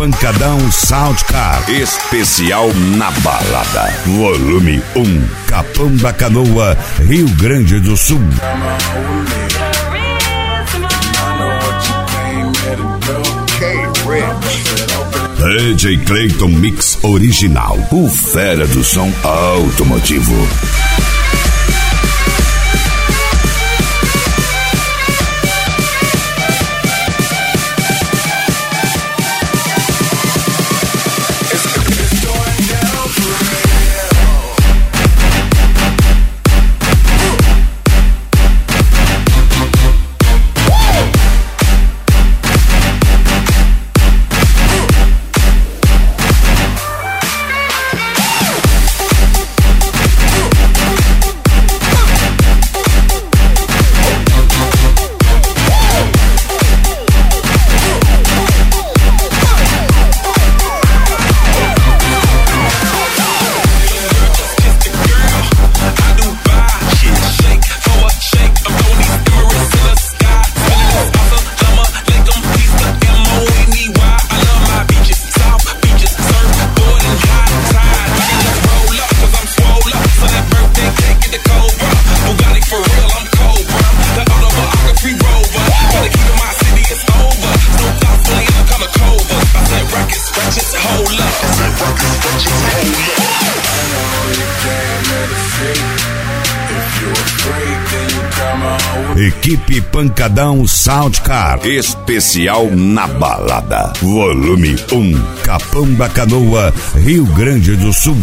Pancadão Soundcar, especial na balada. Volume 1, Capão da Canoa, Rio Grande do Sul. DJ Clayton Mix Original, o fera do som automotivo. Equipe Pancadão Soundcar, especial na balada. Volume 1, Capão da Canoa, Rio Grande do Sul.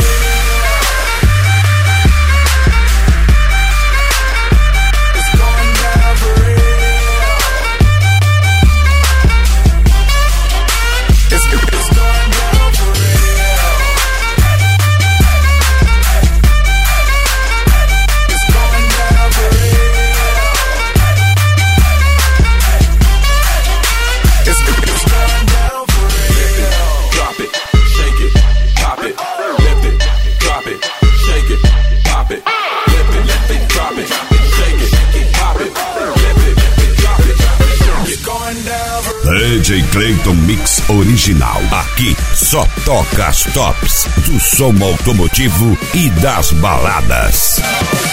DJ Clayton Mix Original. Aqui só toca as tops do som automotivo e das baladas.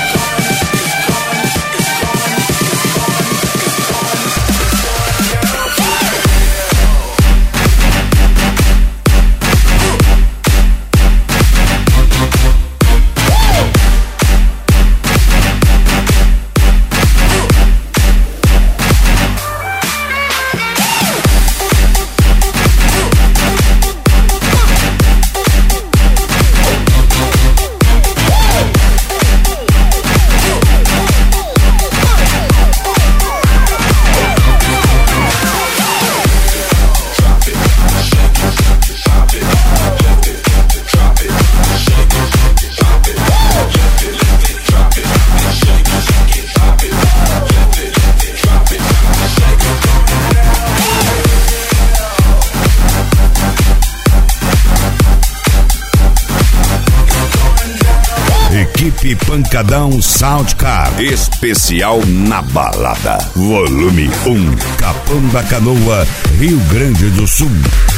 Equipe Pancadão Soundcar, especial na balada. Volume 1, Capão da Canoa, Rio Grande do Sul.